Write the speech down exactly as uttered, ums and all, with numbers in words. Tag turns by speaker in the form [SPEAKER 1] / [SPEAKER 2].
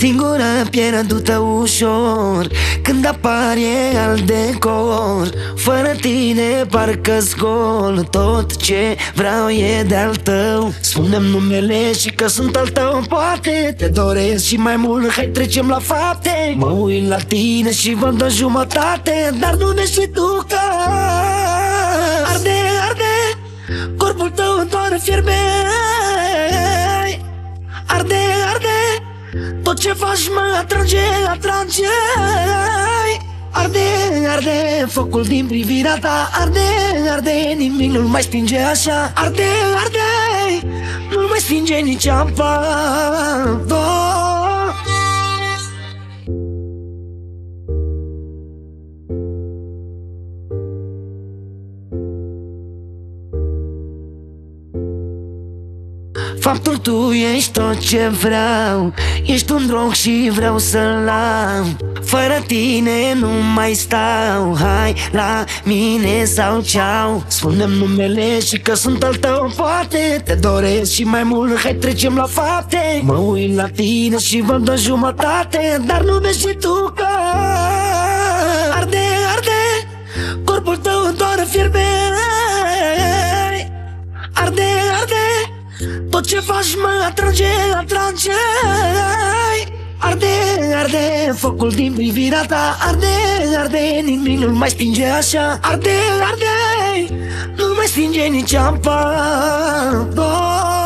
[SPEAKER 1] singură pierdută ușor. Când apare al decor, fără tine parcă-s gol. Tot ce vreau e de-al tău, spune-mi numele și că sunt al tău. Poate te doresc și mai mult, hai trecem la fapte. Mă uit la tine și văd o jumătate, dar nu ne știi tu că arde, arde, corpul tău doar fierbe. Arde, arde, tot ce faci mă atrage, atrage. Arde, arde, focul din privirea ta. Arde, arde, nimic nu-l mai stinge așa. Arde, arde, nu-l mai stinge nici apa. Faptul tu ești tot ce vreau, ești un drog și vreau să-l am. Fără tine nu mai stau, hai la mine sau ceau. Spune-mi numele și că sunt al tău. Poate te doresc și mai mult, hai trecem la fapte. Mă uit la tine și văd o jumătate, dar nu vezi și tu că arde, arde, corpul tău doar fierbe. Arde, arde, tot ce faci mă atrage, atrage. Arde, arde, focul din privirea ta. Arde, arde, nimic nu-l mai stinge așa. Arde, arde, nu mai stinge nici apa.